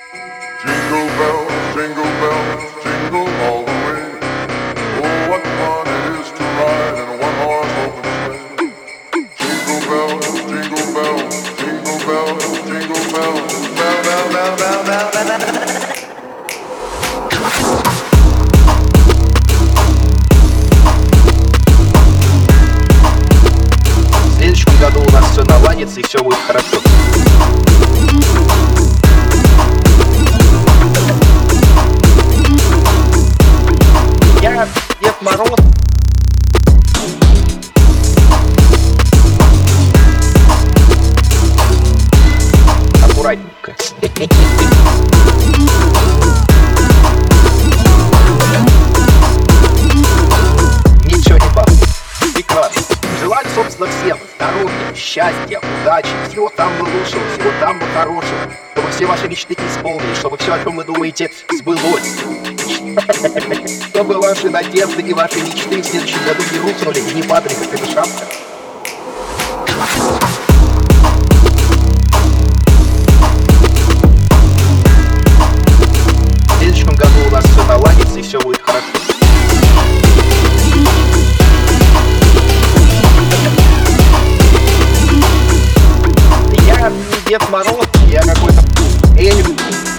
Jingle bells, jingle all the way. Oh, what fun it is to ride in a one-horse open sleigh. Jingle bells, jingle bells, jingle bells, jingle bells, bell, bell, bell, bell, bell, bell, bell. В следующем году у нас все наладится и все будет хорошо. Я Дед Мороз. Аккуратненько. Ничего не пахнет. Прекрасно. Желаю, собственно, всем здоровья, счастья, удачи, всего самого лучшего, всего самого хорошего, чтобы все ваши мечты исполнились, чтобы все, о чем вы думаете, сбылось. Чтобы ваши надежды и ваши мечты в следующем году не рухнули и не падали, как эта шапка. В следующем году у нас все наладится и все будет хорошо. Я не Дед Мороз, я какой-то эльф.